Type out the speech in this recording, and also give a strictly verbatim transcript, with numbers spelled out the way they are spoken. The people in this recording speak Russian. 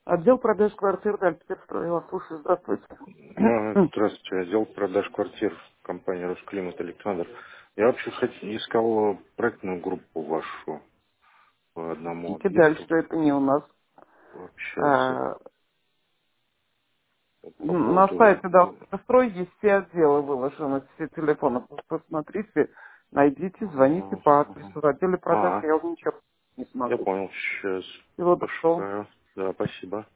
Отдел продаж квартир Дальпетерстрой. Я вас слушаю. Здравствуйте. А, Здравствуйте, отдел продаж квартир компании «Росклимат», Александр. Я вообще хот- искал проектную группу вашу по одному Ищите дальше, объекту это не у нас. пообщаться А, по На поводу... сайте Дальпетерстрой есть все отделы выложены, все телефоны. Посмотрите, найдите, звоните Ага, по адресу. ага. В отделе продаж А, я вам ничего не я смогу. понял, сейчас Всего доброго. пошукаю. Да, спасибо.